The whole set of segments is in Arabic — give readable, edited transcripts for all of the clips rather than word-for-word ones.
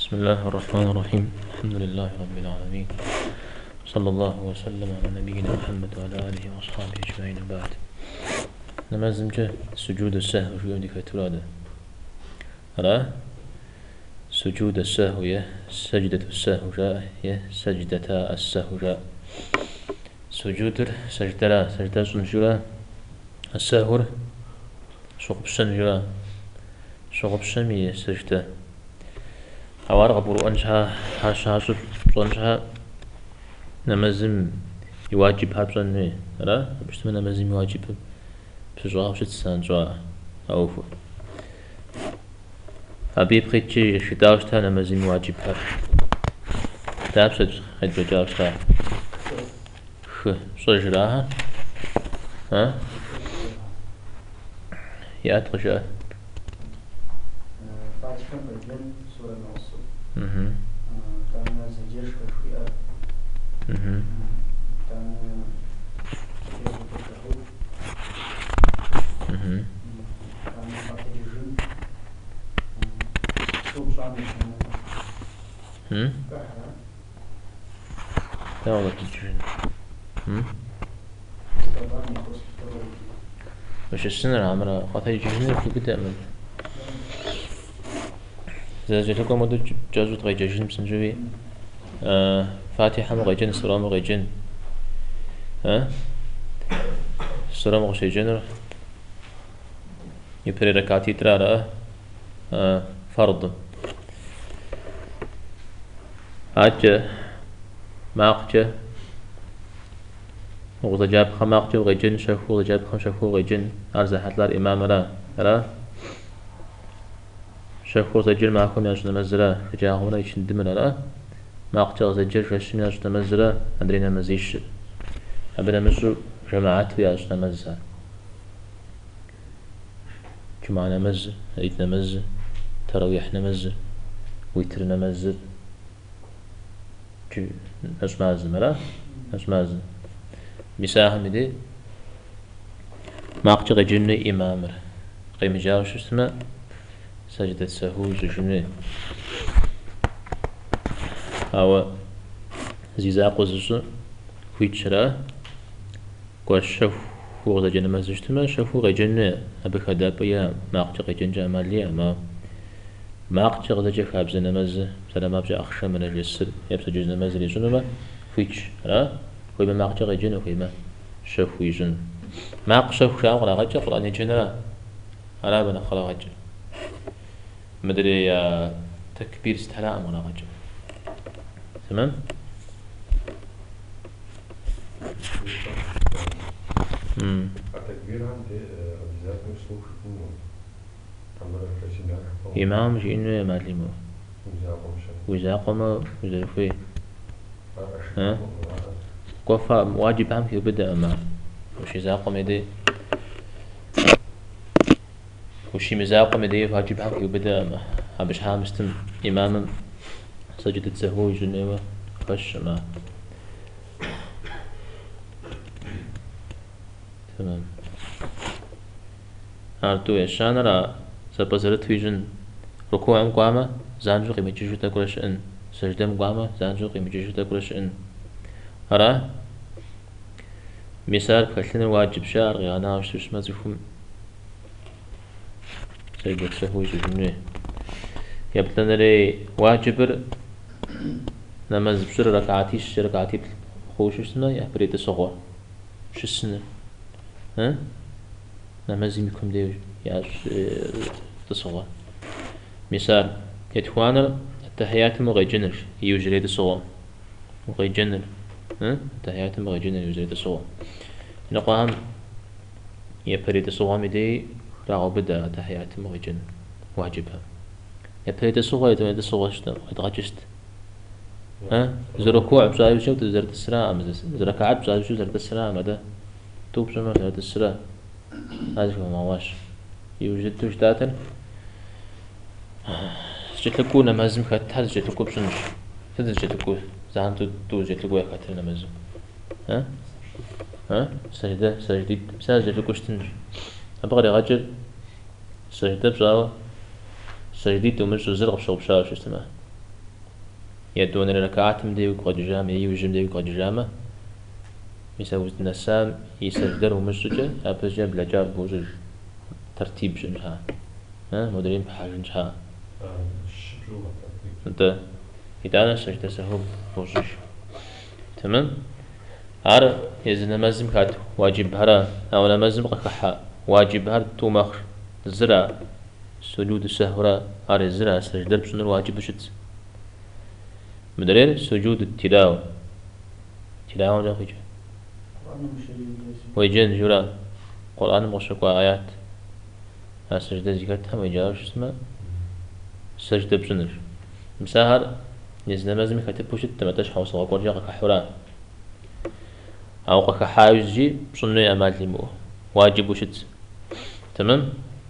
بسم الله الرحمن الرحيم. الحمد لله رب العالمين، صلى الله وسلم على نبينا محمد وعلى آله وأصحابه أجمعين. بعد نمازم سجود السهو في يوم كتراده على سجود السهو سجدة السهو سجدة السهو سجود سجدة سنجلا السهو شقب سنجلا شقب سمي سجدة أوار قبر أنشها حاشا أنشها نمازم يواجب هابسن لا بشتم نمازم يواجب بسجوا وشت سانجوا أوفو أبي بخيتشي شتاوشتا نمازم يواجب هاب تابسج خد بجاوشتا خ صجراها ها يأتغجا فاتحة بجن سورة الموصول. كان زجرشة شوية. كان كان فاتح الجن. صوب صعب. لا والله تجرين. وش السنة العمرة قطعي جهنم في كده أمل. إذا جاتكم مدة جازو تغي جهنم سنجوي. فاتحة مغيجن سلام مغيجن. سلام مغيجن. يبري ركعتي ترى فرض. عجة ماقجة وغدا جاب خماقجة وغيجن شافو وغدا جاب خم شافو وغيجن أرزح حتلار إمام لا شافو زجر معكم يا جنا مزرا تجاهونا يشند من لا ماقجة زجر فشنا يا جنا مزرا أدرينا مزيش أبنا مزر جماعات يا جنا مزرا جمعنا مز عيدنا مز تراويحنا مز ويترنا مز نسمازم لا نسمازم مساهم دي ما أقتغي جنة إمامر قيم جاوش اسمه سجدة سهو جنة أو زيزاق وزجن ويتشرا قوش شفو غدا جنة مزجتما شفو غي جنة أبك هدابيا ما أقتغي جنة جمالية ما أقتغي غدا جف أبز نمز سلام أبز أخشى من الجسر يبس جنة مزري جنوبا ويتش لا خويما ما أقتغي جنة وخيما شفو يجن ما أقشف شام ولا غجة قرآن جنة أنا بنا خلا غجة مدري تكبير استحلاء ولا غجة تمام التكبير عند أجزاء مسلوك إمام جينو معلمه وإذا قام وزرفي قفا واجب هم في بدأ ما وش إذا قام يدي وش مزاق مدي واجب هم في بدأ ما هبش هامستم إمام سجدة سهو جنوا خش ما تمام هارتو يشان را سبزرت فيجن ركوع مقامة زانجو قيمة جيشو تقولش إن سجدة مقامة زانجو قيمة جيشو تقولش إن هرا مثال خلينا واجب شار غانا وش ما تفهم سجدة سهو جنوي يبتنا لي واجب نماز بشر ركعاتي خوش اسمه يحبريت صغار شو السنة نماز يمكن ديو ياش تصغر مثال يتوانا التحيات مغيجنر يوجريد صغار مغيجنر التحيات مغيجنر يوجريد صغار نقام يبريد صغار مدي راغو بدا تحيات مغيجنر واجبها يبريد صغار يتوانا صغار يتغجشت زركوع بزايو شو تزرد السلام زركعات بزايو شو زرد السلام هذا توب شو زرد السلام هذا هو ما واش يوجد توجداتن جتلكو نمازم خات هذا جتلكو بشنش هذا جتلكو زعمت تو جتلكو يا خاطر نمازم سجدة مثال جتلكو شتنش أبغى رجل سجدة بزاو سجدي تومش زرق بشو بشاو شو اسمه يدون ركعات مدي قد جامع يوجم دي قد جامع يسوي النسام يسجدر ومسجد أبجد بلا جاب بوجج ترتيب جنها مدرين بحاجة جنها أنت إذا سجدة سهو بوجج تمام عار يزن مزم كات واجب هرا أو نمزم قحا واجب هر تو مخ زرع سجود السهورة عار زرع سجدة بسنر واجب بشت مدرين سجود التلاوة تلاوة جا خيجا ويجن جرا قرآن مشرق آيات سجدة ذكرتها ويجاوب شو اسمه سجدة بسنر مساهر يزن مزم كات بوشت تمتش حوص وقول جا كحوران أو كحاوز جي بسنة أمال لمو واجب بشت تمام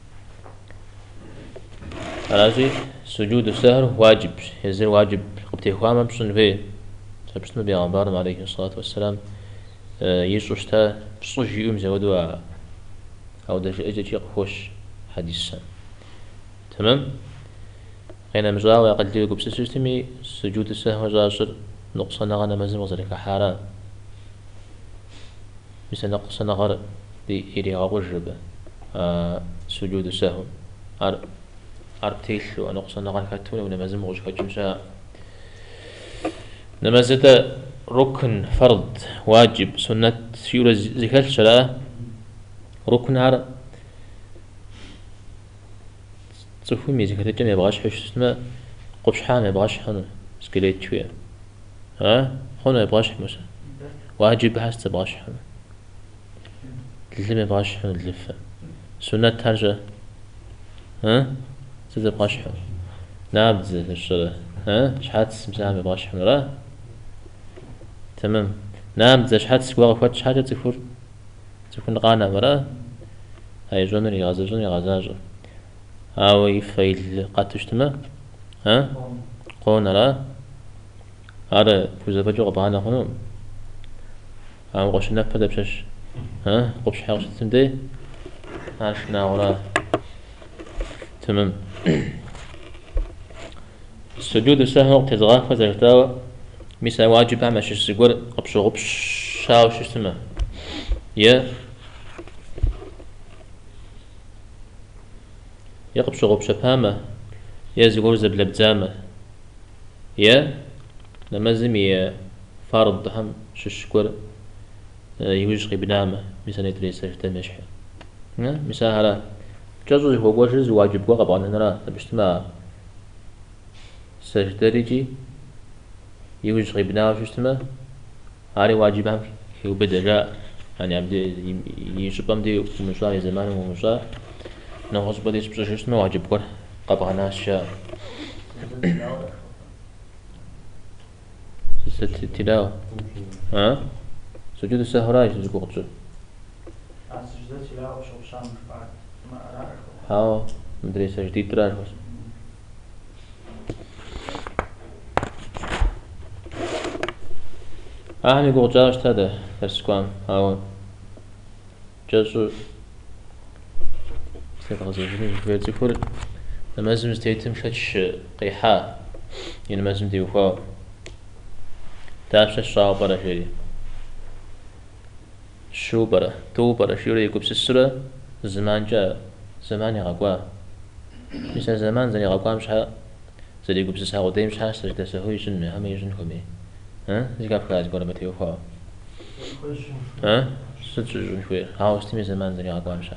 على سجود السهر واجب يزن واجب قبته خوامم بسنة فيه سبسنا بيغمبارنا عليه الصلاة والسلام يسوشتا بصوش يوم زودوا أو دج أجي خوش حديثا تمام أنا مزاوي أقل تيجي بس سيستمي سجود السهو جاسر نقصنا غنا مزن وزرك حارة مثل نقصنا غر دي إيري غوجبة سجود السهو أرتيل ونقصنا غر كتون ونمزن وجه كجمسا نمزت ركن فرض واجب سنة شيورة ذكر شلا ركن عر تفهمي ذكر الجمع يبغاش حش اسمه قبش حام يبغاش حنو سكليت شوية خونه يبغاش مثلا واجب حس تبغاش حنو اللي يبغاش حنو اللفة سنة ترجع تبغاش حنو نعم زين الشلا شحات سمسام يبغاش حنو لا تمام نعم زش حد سكوا فات حاجة تكون قانا مرا هاي جونر يغازاج أو يفيل قاتش تما قونا لا هذا كوزا بجو قبانا خنوم أو قشنا فدا بشش قبش حاجة تمدي عشنا ولا تمام السجود السهو تزغاف فزرتاو مثل واجب عمل شو سيقول قبش شاو شو اسمه يا قبش بهامة يا زيقول زبل بزامة يا لمازم يا فرض هم شو سيقول يوجغي بنامة مثل يدري سجدة مشحة مثل هلا جزء هو جزء واجب وقب عن هنا تبشتما سجدة ريجي يوجد غيبنا وش اسمه هاري واجبهم هو بدأ جاء يعني عبد يشبم دي ومشاه زمان ومشاه نغص بديش بس شو اسمه واجب كله قبل ناس شاء ست تلاوة سجود السهراء يسجد قطع سجود تلاوة شو شام بعد ما أعرف هاو مدري سجدي تراش يقول جاش هذا فرسكوام هاو جاسو سيتغزيجني فيرتي كل لمازم ستيتم شاتش قيحة يعني لمازم ديوفا تابش الشاو برا شيري شو برا تو برا شيري يكوب سسرة زمان جا زمان يغاقوا مثل زمان زي يغاقوا مشها زي يكوب سسها ودي مشها سجد سهو يجن هم يجن كمي زي كاف كاز قولا متيوفا ستجون شوية هاو استمي زمان زي يغاقوا مشها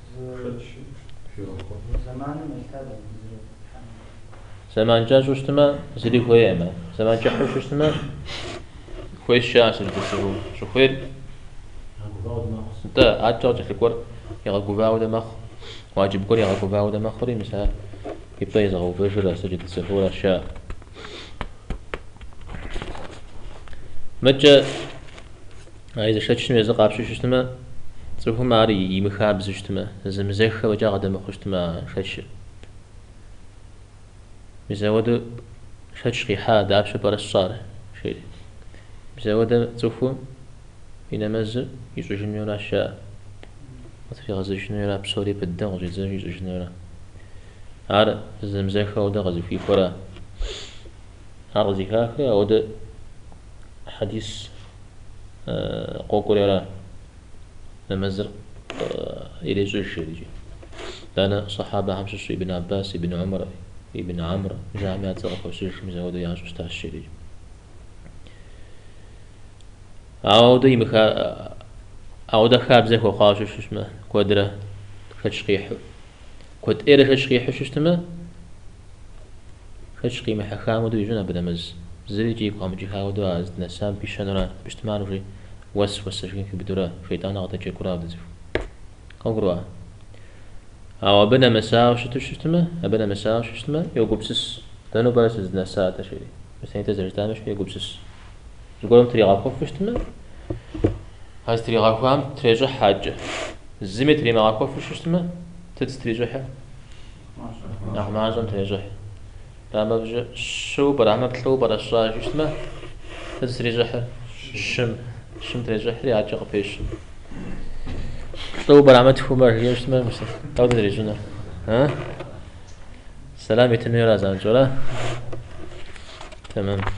زمان جا شو اشتما زي خوي اما زمان جا شو اشتما خوي الشاس اللي تسهو شو خوي انت عاد جا تكور يغاقوا باو دمخ واجب كور يغاقوا باو دمخري مثلا يبقى يزغوا بجرة سجد السهو الاشياء متى إذا شتشتم يزق عبش شتما تروحوا ماري يمخاب زشتما زمزخ وجا قدم خشتما شتش مزود شتش قيحة دابش برصار شيء مزود تروحوا ينمز يزوجن يورا شاء وتفي غزوجن يورا بسوري بدن غزوجن يزوجن يورا عار زمزخ ودا غزو في فرا أرزي كاك أو ده حديث قوقريرا نمزر إلى زوج يجي لأن صحابة همسوس ابن عباس ابن عمر ابن عمرو جامعة تغفوسيش مزودو يانسوس تاشيري أو ده يمخا أو ده خاب زي خو خاش شو اسمه كودرة خشقيح كود إيره خشقيح شو اسمه خشقي محخام ودو يجونا بدمز زريجي قام جي خاودو از نسام بيشنورا بيشتمانو في وس شكين في بدورا شيطان غدا جي كرا بدزف قوقروا أو بنا مساو شو اسمه أبنا مساو شو اسمه يوقبسس تنو برس از نسا تشيري بس انت زرتانش يوقبسس تقولهم تريغا خوف اسمه هاز تريغا خوام تريجو حاجة الزمي تريغا خوف شو اسمه تتستريجو حا ما زون تريجو لما بجا شو برا تلو برا شو اسمه تتستريجو حا شم تريجو حا يعجق بيش تلو برا تفومر هي اسمه مثلا تو تدريجونا ها سلام يتنمي رازان جولا تمام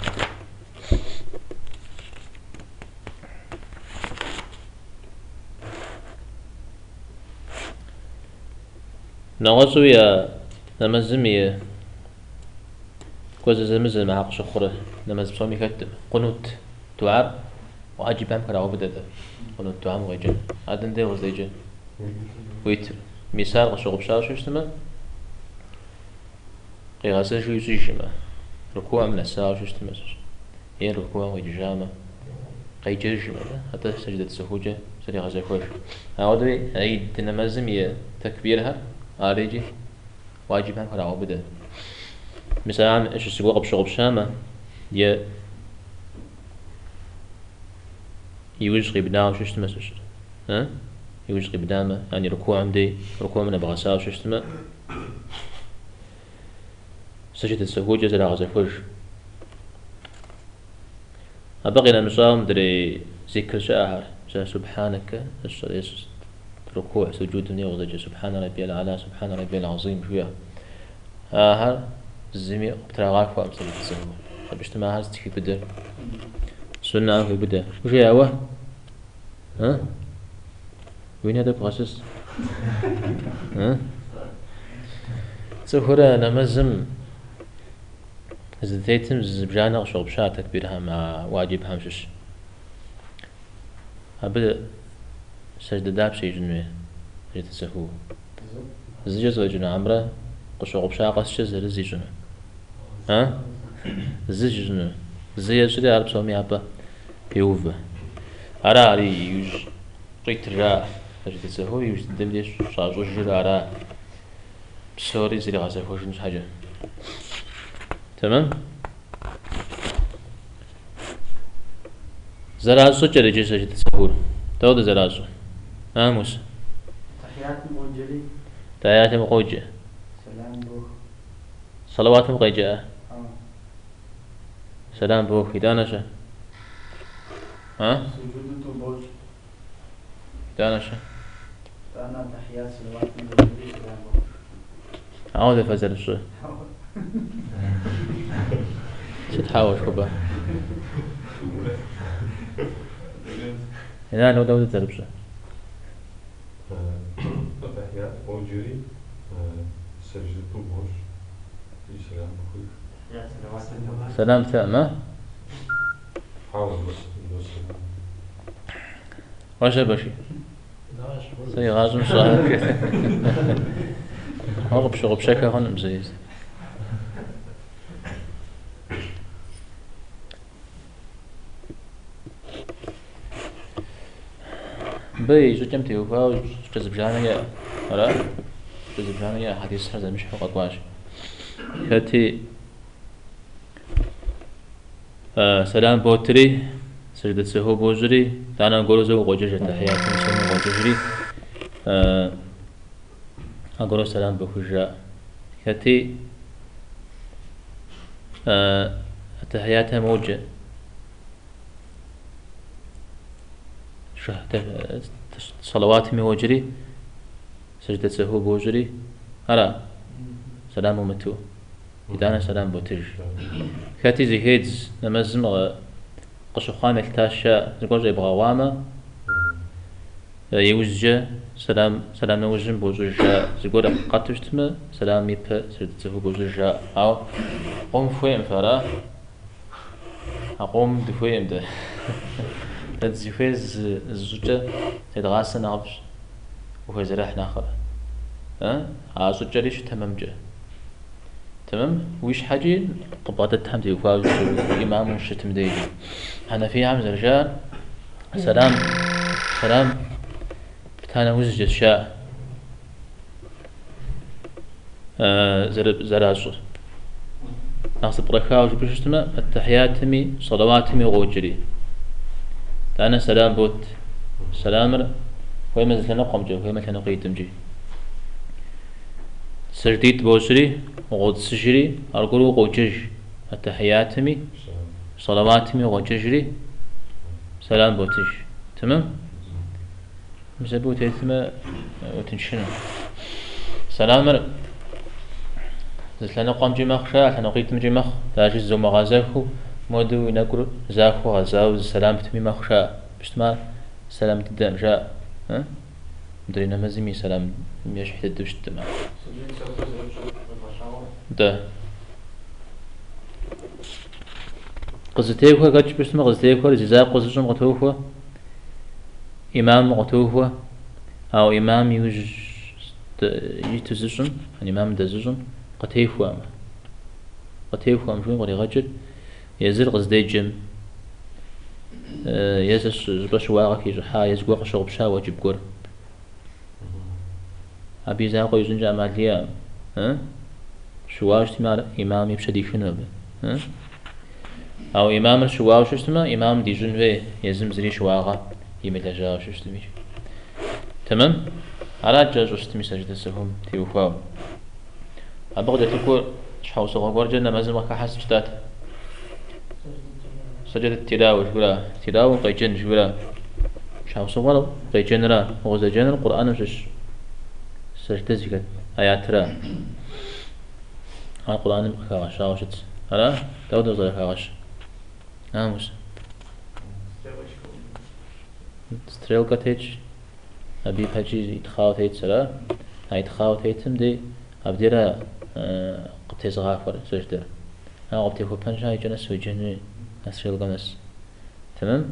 نغزو يا نمزمي كوز زمزم مع قش خره نمز بصومي كتب قنوت تعب واجب هم كراو بدأ قنوت تعب ويجن عدن ده وزيجن ويتر مثال قش قبشار شو اسمه قياسه شو يسيشما ركوع من الساعة شو اسمه هي ركوع ويجامة قيجرجما حتى سجدة سهوجة سري غزة خوش هاودي هاي تنمزم يه تكبيرها آريجي واجب هم كراو بدأ مثلا ايش يسوق بشغل شامة يه يوجغي بناو شو اسمه ها يوجغي بنامه يعني ركوع عمدي ركوع من بغساو شو اسمه سجدة السهوجة زي غزة خوش أبغينا نصام دري ذكر شاهر سبحانك ركوع سجود يوضج سبحان ربي الأعلى سبحان ربي العظيم شوية هر زمي بتراغاك وأمثل التسهو باجتماع هذا في بدر سنة في بدر وش يا هو ها وين هذا بغسس ها سهورة نمزم زديتم زبجانا شغل بشار تكبيرها مع واجب همشش هبدأ سجدة داب شي جنوية سجدة سهو زيجز وجنا عمره قشغل بشار قصش زي جنو ها زيج جنو زي شري عرب سومي عبا يوفا أراري يوج قيت را سجدة سهو يوج دمديش شاجو جرا أرا بسوري زي غازة خوشنش حاجة تمام زرازو چه رجي سجدة سهو تود زرازو موسى تحيات موجلي تحيات مقوجة سلام بوخ صلوات مقيجة سلام بوخ إدانشة سجود بوخ إدانشة أنا تحيات صلوات موجلي سلام بوخ عودة فزر الشو تحاول كوبا هنا لو داود تربشة تحيات موجري سجدة بوش سلام بخير سلام ثامة حاول بس وش بشي سي غازم صاحب كده هرب شغل بشكل هون مزيز بي جو جمتي وفاو جذب جانية ولا جذب جانية حديث هذا مش حقق واش كاتي سلام بوتري سجدة سهو بوجري دانا نقول زو غوججة تحيات نسمي غوججري أقول سلام بوجرا كاتي تحياتها موجة صلوات موجري سجدة سهو بوجري أرى سلام متو إذا سلام بوتج كاتي زي هيدز نمزم قشخان التاشا زقول زي بغواما يوزجا سلام نوزم بوزجا زقول قاتشتما سلام يبا سرتزفو بوزجا أو قوم فويم فرا أقوم دفويم ده تزفيز الزوجة تدغاس نعبش وهو زراح ناخر عازوجة ليش تمام جا تمام ويش حاجة قبضة تحمدي وفاوز الإمام وشتم ديجي أنا في عام زرجال سلام بتانا وزج الشاء زرازو ناصب ركاو جبرش تما التحيات مي صلوات مي غوجري تانا سلام بوت سلامر هو مثل نقم جو هو مثل نقيتم جي سرديت بوسري وغود سجري أرقلو غوجج التحيات مي صلوات مي غوججري سلام بوتش تمام مزبوط يتم وتنشنو سلامر زلنا قام جمخ شاء لنا قيتم جمخ تاجز زو مغازاكو مودو ينقر زاكو غزاو سلام تمي مخ شاء بشتما سلام تدام جاء ها درينا مزمي سلام ميش حتى بشتما ده قزتيكو قدش بشتما قزتيكو لجزاء قزشم قطوفو إمام قطوفو أو إمام يتزشم يعني إمام دزشم قتيفو أم شوين غري غجل يزر قزدي جم يزش باش واقع يجحا يزقوق شغب شا واجب قر أبي زاقو يزنج أماليا شواش تمار إمامي بشدي شنو ها أو إمام الشواش اشتما إمام دي جنوي يزم زري شواغا يملا جاوش اشتمي تمام على جاج اشتمي سجدة سهم تيوفاو أبغى تقول شحال صغار ورجنا مازال ما كحس جدات سجدة التلاوة ولا تلاوة قيجن ولا شحال صغار قيجن را وزجن القرآن وش سجدة زكاة آيات را القرآن كاغش شاوشت هلا داود زر كاغش ناموس ستريل كاتيج أبي بحجي يتخاوت هيت سلا هاي يتخاوت هيتم دي أبديرا قبتيز غافر سجدر أنا قبتي هو بنجا يجنس ويجني نسريل قنس تمام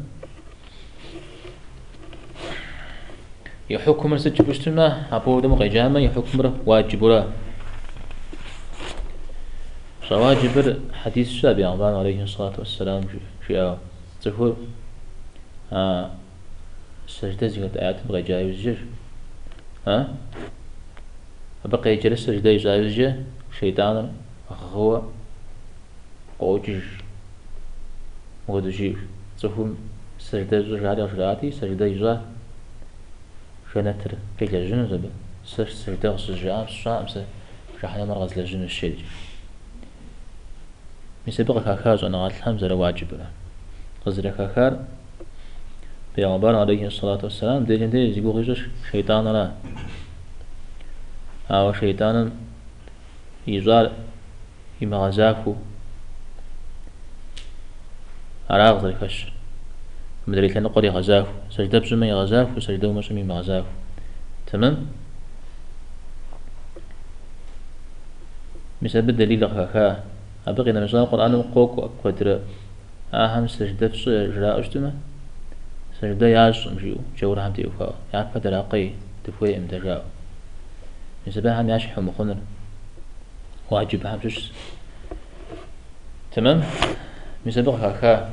يحكم السجد بشتما أبو دم قيجامة يحكم واجبرا واجبر حديث الشابي عمران عليه الصلاة والسلام في تفور سجدة زيادة آيات بغي جاي وزجر بقي جلس سجدة جاي شيطان هو قوجج ودجير تفور سجدة جاري وشراتي سجدة جا شنتر قيل جنو زبا سجدة سجام شامس شحنا مرغز لجنو الشيء مسبق كاكاز أنا قالت الحمزة واجب له غزر كاكار بيغمبر عليه الصلاة والسلام ديجن دي يقول غيجش شيطان لا أو شيطان يزال يمغزافو على غزر كش مدري لأنه قري غزافو سجدة بسمي غزافو وسجدة ومسمي مغزافو تمام مسبب دليل كاكا أبغي مثلا القرآن وقوك وقدر أهم سجدة في جراء اجتماع سجدة يعيش مجيو جورا هم تيوفا يعرف قدر أقي تفوي امتجاو نسبة هم يعيش حمو خنر واجب هم جس تمام نسبة خاكا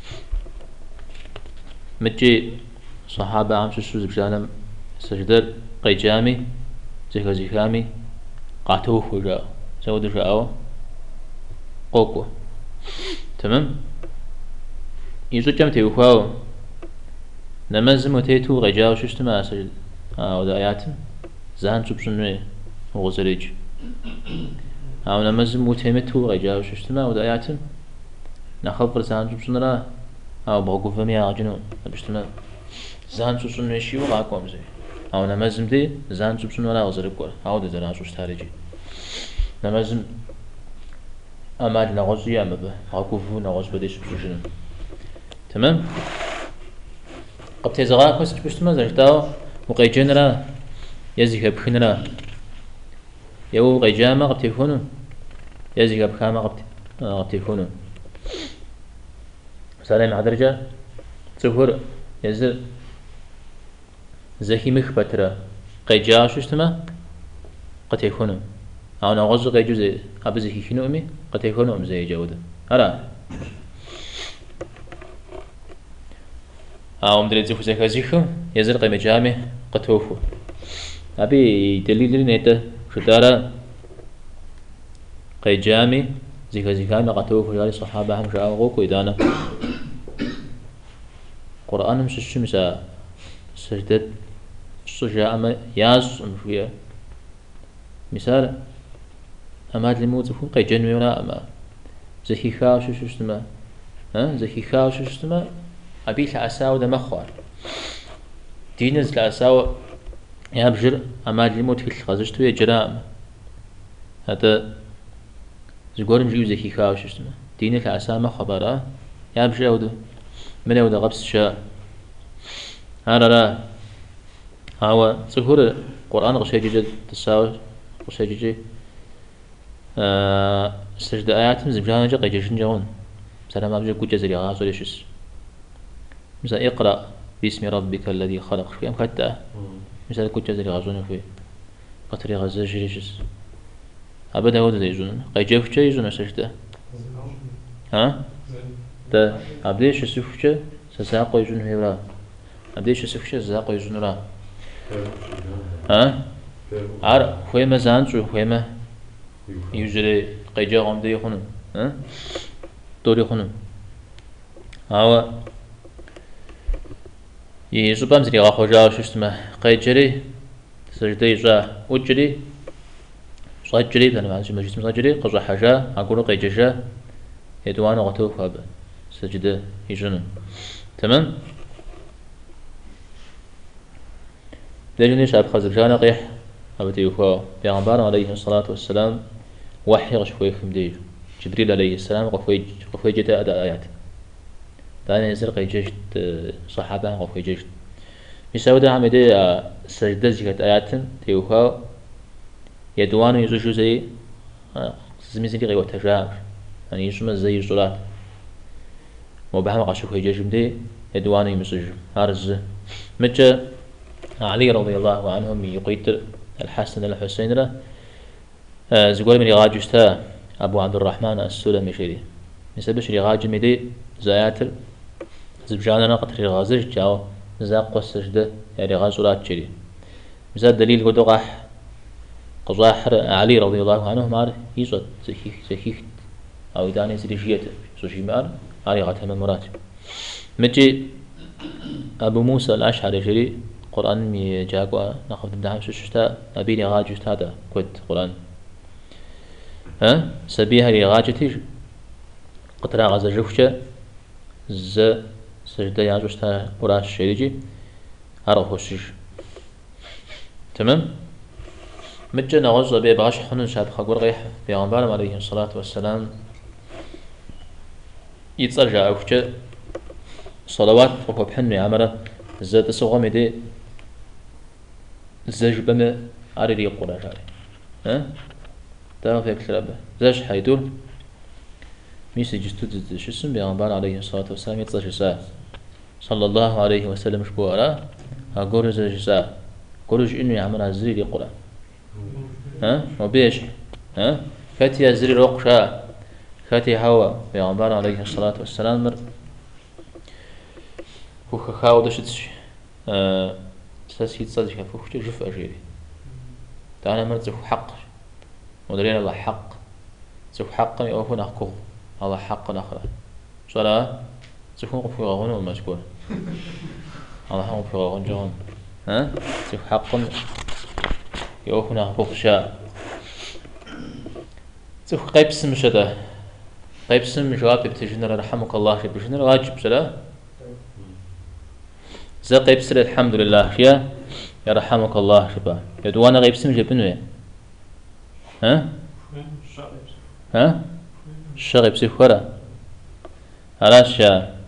متجي صحابة هم شسوز بجانم سجدة قيجامي زكامي قاتوه وجاو سود جاو قوكو تمام يزو جم تيوفاو نمزم وتيتو غجاو ششتما أسجد ودا آياتم زهان سبسنوي وغزريج أو نمزم وتيمتو غجاو ششتما ودا آياتم نخبر زهان سبسنرا أو بغو فمي عجنو بشتما زهان سبسنوي شيو غاكوام زي أو نمزم دي زهان سبسنورا غزريب قول أو دا زران سوش تاريجي نمزم أمال نغز يا مبه عقوفه نغز بديش بجنون تمام قبت زغاك بس بشتما زرتاو وقيجنرا يزيك بخنرا يو قيجاما قبت يكونوا يزيك بخاما قبت يكونوا سلام عدرجة تفور يزر زكي مخبترا قيجا شوشتما قد يكونوا أو نغز قيجو زي أبزكي كنو أمي قد يكونوا أم زي جودة هلا أو مدري زيخو زيخا زيخو يزر قيمة جامي قطوفو أبي دليل نيتا شدارا قي جامي زيخا زيخا قطوفو يالي صحابة هم شاوغوكو إدانا قرآن مش الشمسة سجدت الصجاء أما ياس مشوية مثال أما هاد الموت يكون قي جنوي ولا أما زكي خاو شو اسمه زكي خاو شو اسمه أبي لأساو ده مخوار دينز لأساو يابجر أما الموت في الخزجتو يجرام هذا زقور نجيو زكي خاو شو اسمه دين لأساو مخبرة يابجر أوده من أوده غبس شاء هذا لا هو صهور القرآن غشي جد تساوي غشي جد سجد آيات زبجان جا قيجشن جون مثلا ما بجي كوجا زري غاز ولا شس مثلا اقرأ باسم ربك الذي خلق في أمكتة مثلا كوجا زري غازون في قطري غاز جريشس أبدا هو ده يجون قيجف شيء يجون سجدة ده أبديش سفشة سساق يجون في ولا أبديش سفشة سساق يجون ولا عار خويما زانشو خويما يجري قيجا غام ده يخونن دوري خونن هوا يزبام زري غاخوجا شو اسمه قيجري سجدة يجا وجري صجري لأن ما عندي جسم صجري قصة حاجة أقول قيججا يدوان غتوف هذا سجدة يجنن تمام لجني شاب خزر جانا قيح أبتي وفا بيغمبار عليه الصلاة والسلام وحي غشوي خمدي جبريل عليه السلام غفوي جتا أداء آيات دانا يزر قيججت صحابة غفوي ججت مساودة عمدي سجدة زكاة آيات تيوفا يدوانو يزوجو زي زميزي غير وتجار يعني يسمى زي الصلاة وبهم قاشو في جمدي يدوانو يمسج هارز متى علي رضي الله عنهم يقيت الحسن الحسين له زقول من يغاجستا أبو عبد الرحمن السلمي شيري مسبش يغاج مدي زياتر زبجانا قطر غازج جاو زاق السجدة يعني غازولات شيري مثال دليل قدوغاح قزاحر علي رضي الله عنه مار يزود زكيك أو داني زريجيته سوشي مار علي غاتهم المرات مجي أبو موسى الأشعري جري قرآن مي جاكوا ناخذ الدعم شتا أبيني غاجت هذا كوت قرآن سبيها لي غاجتي قطرة غاز جوشة ز سجدة ياجوشتا وراش شريجي هرخوشيش تمام مجا نغز بي باش حنن شاب خقور غيح بيغمبار عليه الصلاة والسلام يتسرجع أوفجة صلوات وقف حنو عمره زاد سوغم يدي زاج بما عريري يقول جاري تعرف ياك تلعبه زاج حيدول ميسي جستود شو اسم بيغمبار عليه الصلاة والسلام يتسرج ساعة صلى الله عليه وسلم شبو على هقول زاج ساعة قولوش إنو يعمل عزيري يقول وبيش كاتي أزري رقشا كاتي هوا بيغمبار عليه الصلاة والسلام مر وخاو دشتش ساسي تصدق فوق جف أجيري تعالى مرت زف حق ودليل الله حق زف حق يوفون أخكو الله حق نخرة صلاة زفون قفوا غون والمشكور الله هم في غون جون زف حق يوفون أخكو شاء زف قيب سم شده قيب سم جواب بتجنر رحمك الله شيء بتجنر واجب سلا زا قيب سر الحمد لله يا يرحمك الله شبا يدوانا قيب سم جبنوه ها الشغب سيخورا علاش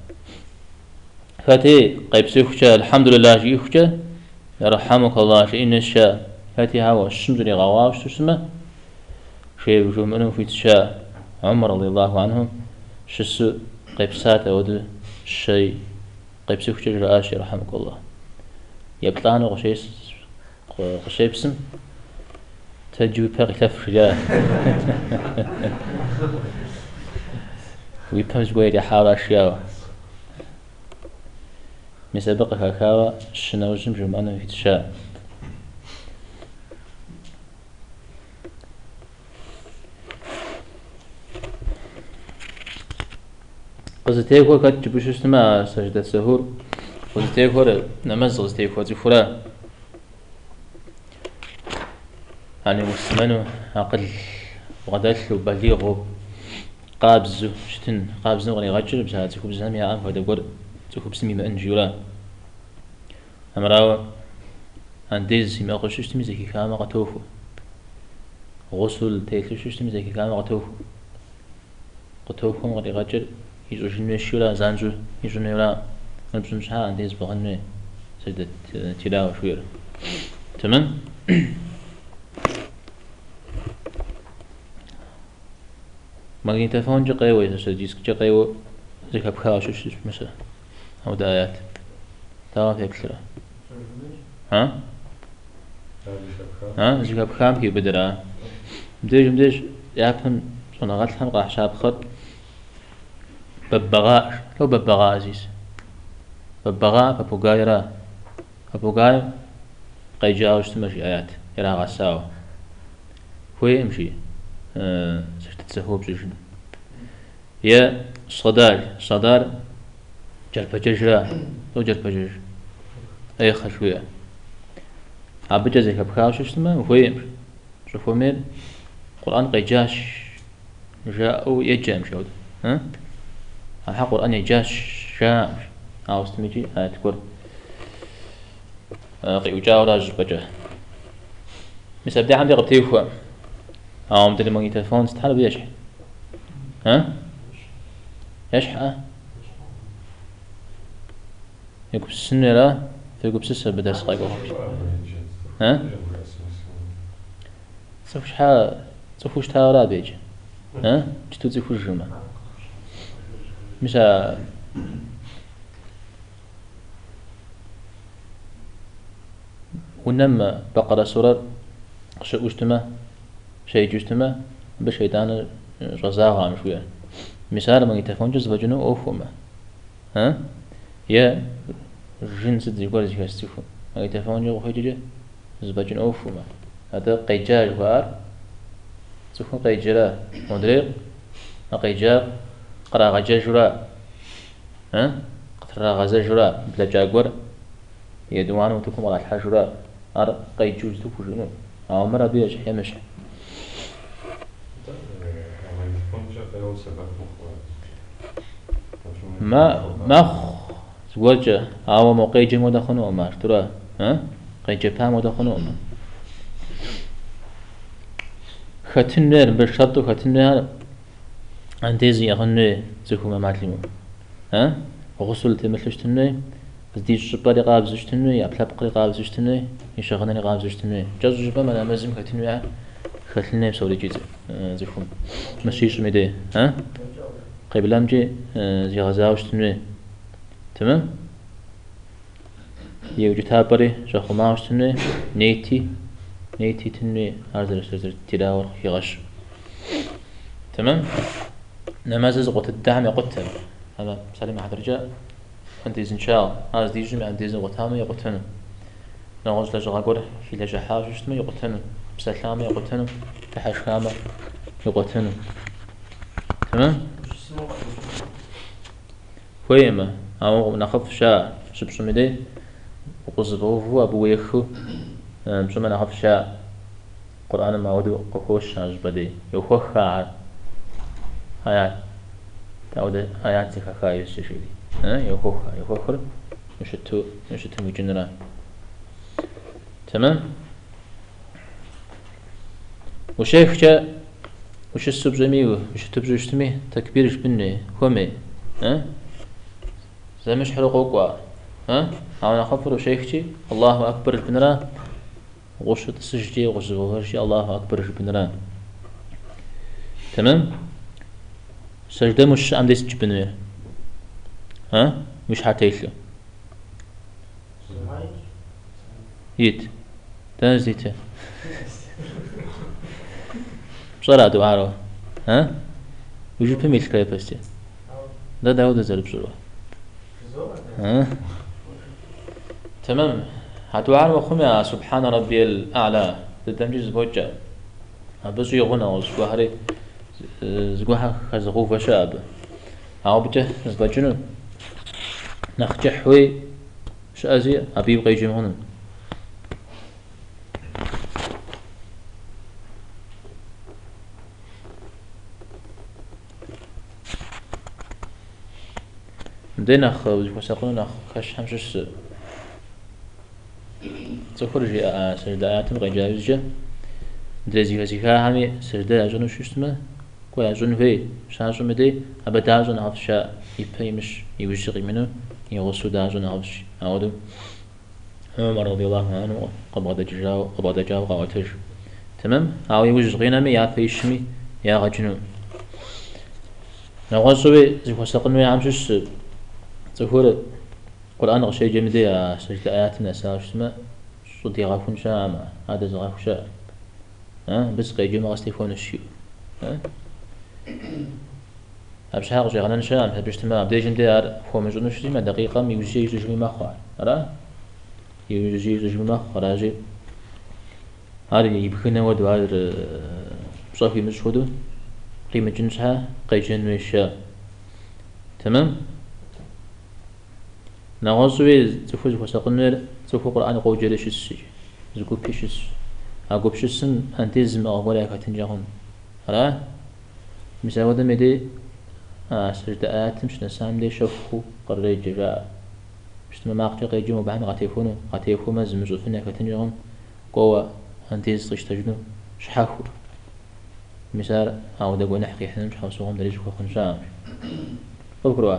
فاتي قيب سيخوشا الحمد لله جيخوشا يرحمك الله شيء الشا فاتي هوا الشمدني غواش تسمى شيء وجو منه في تشا عمر رضي الله عنه شسو قيب ساتا ود الشيء قيب سيخوشا جراشي رحمك الله يبطانو غشي بسم تجوي باغي تفر جا ويبهمز بويد يحاول أشياء مسابقة هكاوة الشنا وجمجم أنا في تشاء قصتيك هو كاتب بشو استماع سجدة سهور قصتيك هو نمز قصتيك هو زفرا يعني مسلمانو عقل وغداش وبليغو قابزو شتن قابزو غني غجر بساعة تكوب زهم يا أنف هذا قر تكوب سمي ما أنجولا أمراو عنديز ما قشوش تمي زكي كام قتوفو غسل تيلوش تمي زكي كام قتوفو غني غجر يجو جنوي شولا زانجو يجو نيولا نبزمش ها عنديز بغنوي سجدة تلاوة شوير تمام ماغنيتوفون جقيوي تسجيس جقيو زي كبخاش وش مثلا أو دايات تمام هيك كثير ها زي كبخام كي بدرا مديج يفهم صنع غلطهم قاح شاب خد ببغاء لو ببغاء عزيز ببغاء ببغايرا ببغاي قيجاوش تمشي آيات يرا غساو هو يمشي تسهو بجوجن يا صدار جرب ججرا لو جرب جج أي خشوية عبجة زي كبخاوش اسمه وهو يمشي شوفوا مين القرآن قيجاش جاء يجام شود ها الحق القرآن يجاش جاء أو استميجي تقول قيجاو راج بجه مثل بدي عندي قبتيفوا أو مدري ماغنيتوفون استحاله بيشح ها يشح يكب السنة لا فيكب سسة بدأ سقايق ها صفش حا صفوش تاورا بيجي ها جتو زي فوجما مشا ونما بقرة سورة شو اجتمع شيء جستمه بشيطان رزاقها مشوية مثال ما يتفون جزء بجنو أوفهما ها يا جنس الزيقار زي هستيفون ما يتفون جو خيجة جزء بجنو أوفهما هذا قيجار وار تكون قيجرا مدريق قيجار قرا غجا جرا ها قطرا غزا جرا بلا جاقور يدوان وتكون على الحجرا أر قيجوز تكوجنو أو مرة بيش يمشي ما زوجة أو موقع جمع دخنوا ما ترى ها قيجة بام دخنوا ما ختنة بالشرط ختنة أنتيزي يخنة زكوما معلمو ها غسل تمثلش تنة بس دي الشباب قابزش تنة يا بلا بقري قابزش تنة يشغلني قابزش تنة جاز الشباب ما لازم ختنة خلنا بسولي جيزة زكوم مشيش ميدي ها قبل أمجي زي غزاوش تنوي تمام يوجد هابري شخو ماوش تنوي نيتي تنوي أرزل سرزر تلاور يغش تمام نمازز قوت الدعم يقتل هذا سليم أحد رجاء أنتيز إن شاء الله هذا دي جمع أنتيز قتامي يقتلن نغوز لجغاقور في لجحاش يشتمي يقتلن بسلامي يقتلن تحش كامل يقتلن تمام ويما أو نخف شاء شبشمدي وقصبوه أبو يخو بشما نخف شاء قرآن ما ودو قوش بدي يخوخ آيات تعود آيات كاكا يستشيري يخوخ يشتو مجنران تمام وشيخ وش السبزمي وش تبزوشتمي تكبيرش بني همي ها زي مش حلو قوقوا ها أنا خفر وشيختي الله أكبر بنرا غش تسجدي غش وهرشي الله أكبر بنرا تمام سجدة مش عم ديس بنوي ها مش حتيشلو يت تنزيته بصراحة دعارو ها وجو بميل كريبستي ده داود زرب بسرعة ها تمام هدعار وخميا سبحان ربي الأعلى تدمج زبوجة بس يغنى وزبوهري زبوها خزغو فشاب أو بجه زبجنو نخجحوي شازي أبي بقي جمهون مدينا وساقنا خش حمشش تخرج سردايات غجاوجة درزي هزيها همي سرداء أجنو شوشتما كوي أجن في شاشو مدي أبدا أجن هفشا يبيمش يوجغي منه يغسو دا أجن هفش أودو عمر رضي الله عنه قبض جاو قواتج تمام أو يوجغينا مي يا فيشمي يا غجنو نغسوي زي وساقنا يعمشش تقول القرآن غشي جمدي سجد آياتنا ساشتما صدي غافون شام هذا زغاف شام بس قيجي ما غستيفون الشيو أبش هاق جي غنان شام هبشتما بدي جمدي هو مجنون شدي ما دقيقة يوجي يجي ما خوار أرى يوجي يجي ما خراجي هذا يبخنا ودو هذا بصافي مشهودو قيمة جنسها قيجن ويشا تمام نغزوي تفوز وساقنر تفو قرآن قوجل شس زكو بيشس أقوب شسن أنتيزم أغوالي كتنجاهم هلا مساودة مدي سجد آيات مش نسام دي شفخو قرر جراء مشتما ماقتي قيجيمو بحن غتيفو مزم زوفنا كتنجاهم قوة أنتيز تجنو شحاخو مثال أو دقو نحقي حنا مش حوصوهم دريجكو خنشام فكروا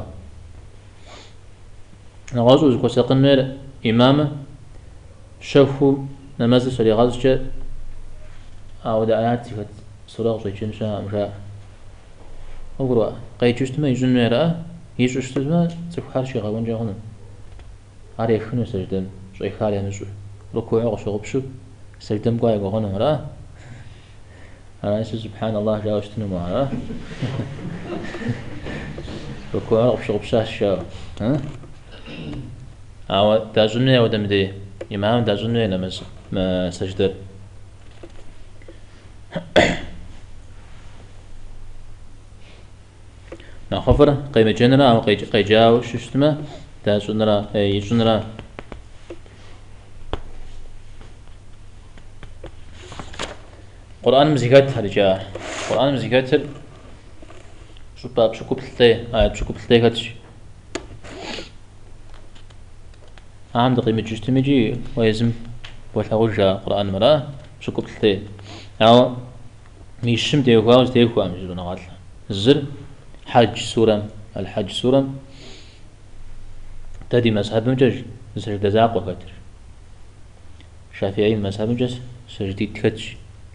نغازو زكو ساقنر إمامة شفو نماز سري غازجة أو دا آيات سيكت سراغ زيجن شام را فكروا قيجوشتما يجن ميرا يجوشتما زكو حارشي غوان جاهنو عاريخنو سجدم شوي خالي نجو ركوع غشو غبشو سجدم قاي غوانو را أنا سبحان الله جاوشتنو معها ركوع غبشو غبشاش شاو ها أو تاجني أو دمدي إمام تاجني لما ما سجد نخفر قيمة جنرا أو قيجاو ششتما تاجنرا يجنرا قرآن مزيكات هرجا قرآن مزيكات شو باب شو كبلتي شو كبلتي كاتش عام دقيمة جستمجي ويزم وثغوجا قرآن مرا شو كبلتي أو ميشم ديوكاوز ديوكا مجرون غاتل الزر حج سورة الحج سورة تدي مذهب مجج سجد زاق وكتر شافعي مذهب مجج سجدي تكتش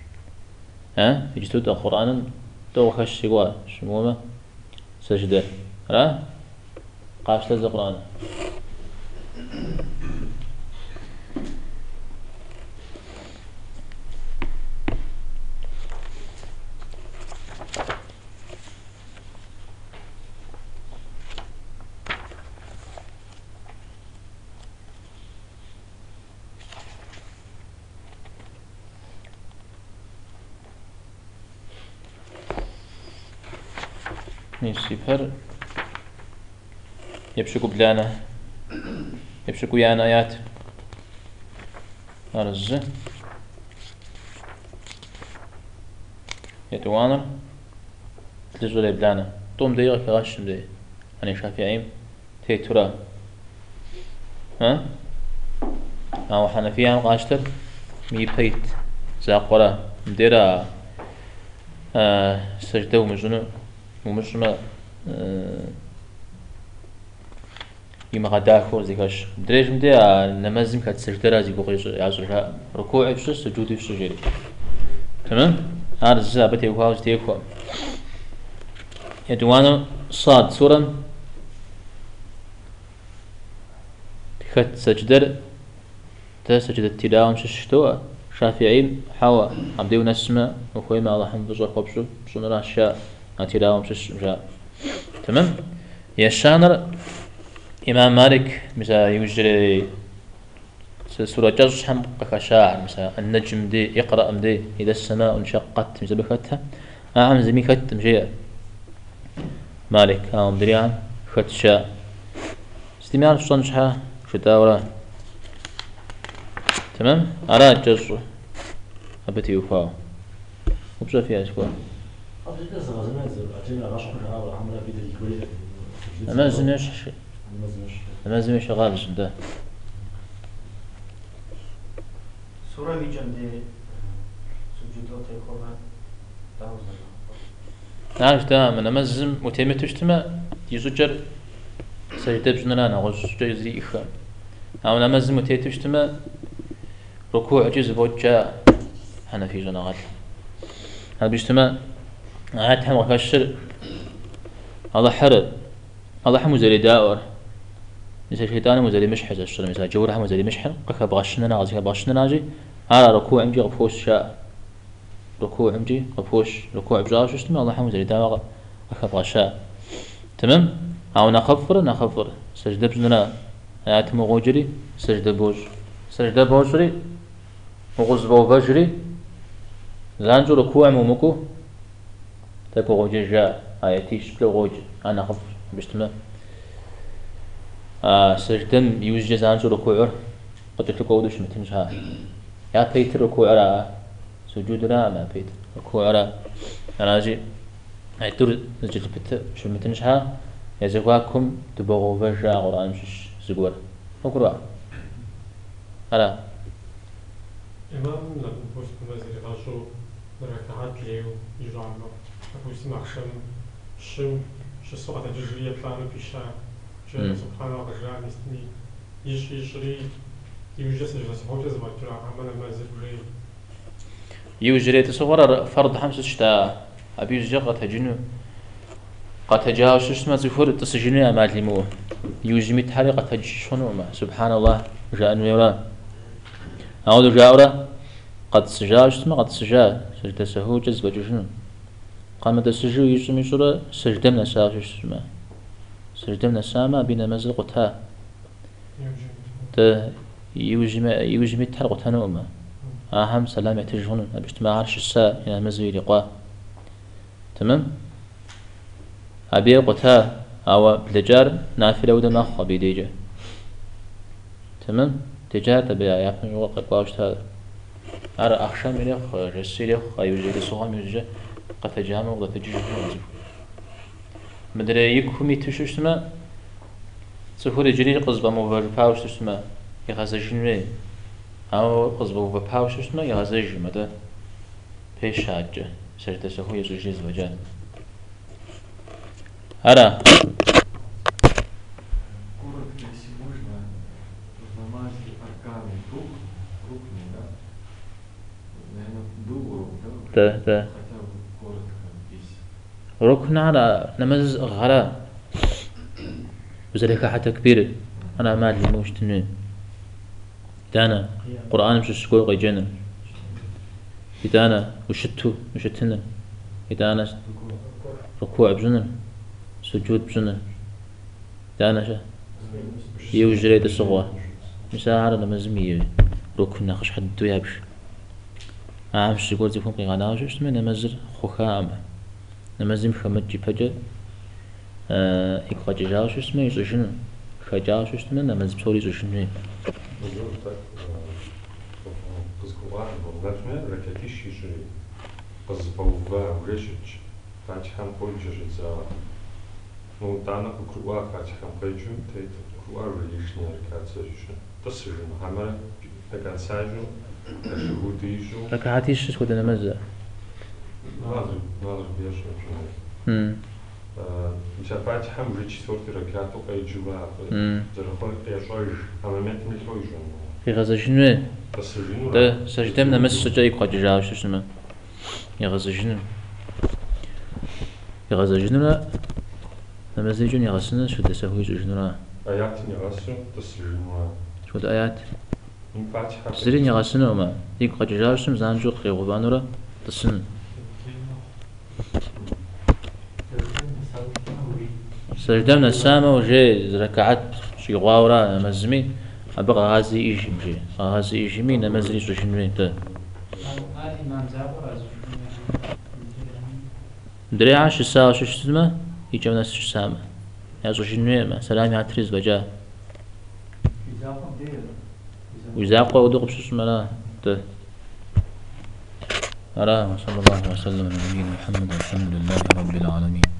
يجتود القرآن توخش سوا شموما سجدة را قاش تز القرآن نسيبهر يبشكو بلانا يبشكو يان آيات أرز يتوانر تلزولي بلانا توم ديغ في غشم دي أنا شافعيم تي ترى أو حنفيا غاشتر مي بيت زاقورا مديرا سجدة ومش ما يما غدا خور زيكاش دريج مدي نمازم كات سجدة رازي بقيش يعزرها ركوع بش سجود بش جري تمام هذا الزابط يوهاوز تيكو يدوانا صاد سورة كات سجدة سجدة التلاوة مش الشتوى شافعين حوا عبدي ونسمة وخوي ما الله حمد بزور خبشو بصون راشا التلاوة مش جاء تمام يشانر إمام مالك مثلا يجري سورة جرش هم قشاعر مثلا النجم دي يقرأ مدي إذا السماء انشقت مثل بختها أعم زمي خت مجيء مالك هم دريان خت شاء استماع الصنشها شتاورا تمام على جرش أبتي يوفاو وبشو فيها شكوى ما زمش شغال جدا سورة بيجندي سجودات يكوبا نعرف تمام أنا مزم متيمة تجتمع يسجر سجدة بجننا نغش سجدة زي إخا أنا مزم متيمة تجتمع ركوع جزء بوجه أنا في جناغات هذا بيجتمع عاد هم غشر الله حرد الله حمو زي داور مثل شيطان مزالي مشحز الشر مثل جورها مزالي مشحن قك بغشنا ناجي بغشنا ناجي على ركوع عمجي غفوش شاء ركوع عمجي غفوش ركوع بجاش وشتم الله حمو زالي داور قك بغشاء تمام أو نخفر سجدة بجنا آيات مغوجري سجدة بوجري مغز بوجري زانجو ركوع مومكو تكو غوجي جاء آياتيش بلو غوجي أنا خفر بجتمع سجدن يوجد زانجو ركوع قد تلقودوش متنجها يا بيت ركوع را سجود را ما بيت ركوع را راجي ايتور نجد بيت شو متنجها يزغواكم تبغوا فرجا قرآن مش زغور اقرا على إمام لم يفوز بمزيد غاشو ركعات ليو يجعله أفوز مخشم شم شو سقط الجزرية بلانو بيشا سبحان الله رجع نستني يشري يوجد سجدة سبحانه زبطة عمل المزيد بري يوجري تصور فرض حمس شتا أبي يجقط هجنو قد تجاوز اسمه زفور تسجنوا أمال مو يوجمي تحري قد تجشونه ما سبحان الله جاء نورا أعود جاورا قد سجاوز اسمه قد سجدة سهو جزء وجشنو قام تسجو يسمي سورة سجدة من أساس اسمه سجدة من السامة بين مزل قتها ت يوجمي تحري قتها نوما أهم سلامة تجهون أبشتما عرش الساء إلى مزل لقاء تمام أبي قتها أو بلجار نافلة وده مخ بيديجه تمام تجار تبي يعرفون يوقع قاوش هذا أرى أخشام يلخ رسيل يلخ أيوجي لصوهم يوجي قد تجامع وقد تجيه مدري يكومي تشوش ما سهول جري قصبة مبارفاوش تسمى يغازجني أو قصبة مبارفاوش تسمى يغازج مدى بيش حاجة سجدة سهول يزوجي زوجان أرى коротко, если можно, в намазе арканы рукни, да? Наверное, был урок, да? Да. Хотя бы коротко, если. ركن على نمز غلا وذلك حتى كبير أنا ما لي موش تنين دانا قرآن مش سكول غيجنا إدانا وشتنا إدانا ركوع بجنن سجود بجنن دانا شا يوجري الصغوة مساعر نمزمية ركن ناقش حد يابش عامش يقول زي فهم قيغانا وش اسمه نمزر خخام نمزم خمج بجد إقاج جاوش اسمه يزوجن خجاوش اسمه نمزم سوري يزوجن Разговаривал, например, ракетищи же позбавлял решить, фатихам пользуешь за, ну данных круга фатихам пользуешь, ты круга лишняя рекация же, то сижу, хамера, рекация же, шахудишу. ركعتيش اسود نمزة ناظر بيش مش فاتحة مريتش صورتي ركعتو قيجوا زرخوي قيشوي أمامات ملوي جون في غزة شنو بس جنو ده سجدة من مس سجدة يقعد جاو شو اسمه يا غزة شنو يا غزة شنو لا لما زيجون يا غسنا شو ده سوي شنو لا آيات يغسو تسجنوا شو ده آيات من فاتحة زرين يا غسنا وما يقعد جاو شو زانجو خي غبانورا تسن سجدة من السامة وجي ركعت شي غاورا مزمي أبغى غازي إيجي مجي غازي إيجي مين مزري شو شنو ده دريعة شو ساعة شو اسمه يجوا ناس شو سامة يا شو شنو ما سلامي هاتريز بجا ويزاقوا ودق شو اسمه لا ده أراه صلى الله وسلم على نبينا محمد والحمد لله رب العالمين.